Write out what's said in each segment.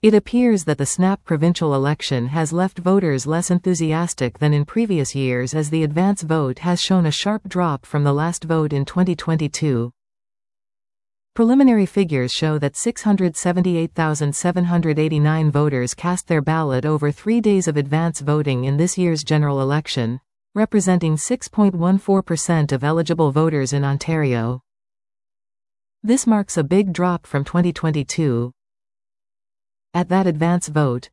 It appears that the snap provincial election has left voters less enthusiastic than in previous years, as the advance vote has shown a sharp drop from the last vote in 2022. Preliminary figures show that 678,789 voters cast their ballot over 3 days of advance voting in this year's general election, representing 6.14% of eligible voters in Ontario. This marks a big drop from 2022. At that advance vote,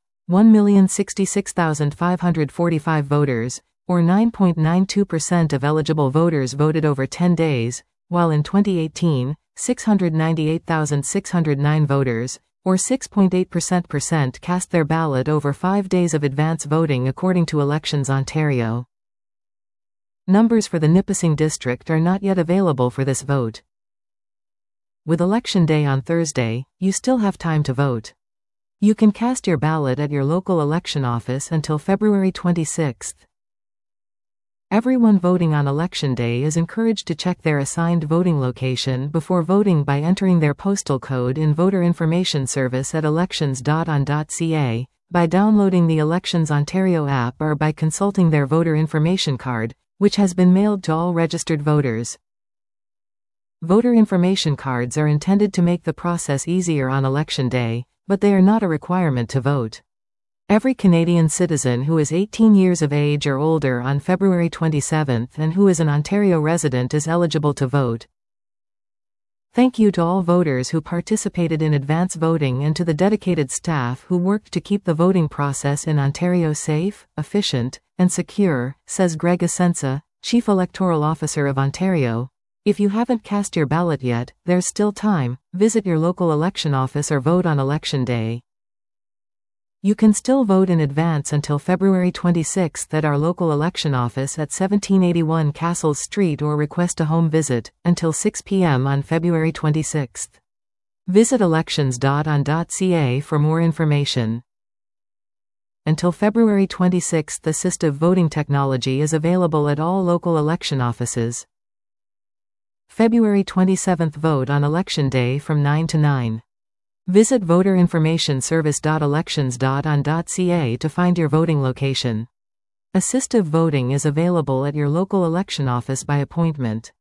1,066,545 voters, or 9.92% of eligible voters, voted over 10 days, while in 2018, 698,609 voters, or 6.8%, cast their ballot over 5 days of advance voting, according to Elections Ontario. Numbers for the Nipissing district are not yet available for this vote. With Election Day on Thursday, you still have time to vote. You can cast your ballot at your local election office until February 26th. Everyone voting on Election Day is encouraged to check their assigned voting location before voting by entering their postal code in Voter Information Service at elections.on.ca, by downloading the Elections Ontario app, or by consulting their voter information card, which has been mailed to all registered voters. Voter information cards are intended to make the process easier on Election Day, but they are not a requirement to vote. Every Canadian citizen who is 18 years of age or older on February 27 and who is an Ontario resident is eligible to vote. Thank you to all voters who participated in advance voting and to the dedicated staff who worked to keep the voting process in Ontario safe, efficient, and secure, says Greg Asensa, Chief Electoral Officer of Ontario. If you haven't cast your ballot yet, there's still time. Visit your local election office or vote on Election Day. You can still vote in advance until February 26 at our local election office at 1781 Castles Street, or request a home visit until 6 p.m. on February 26. Visit elections.on.ca for more information. Until February 26, assistive voting technology is available at all local election offices. February 27 vote on Election Day from 9 to 9. Visit voterinformationservice.elections.on.ca to find your voting location. Assistive voting is available at your local election office by appointment.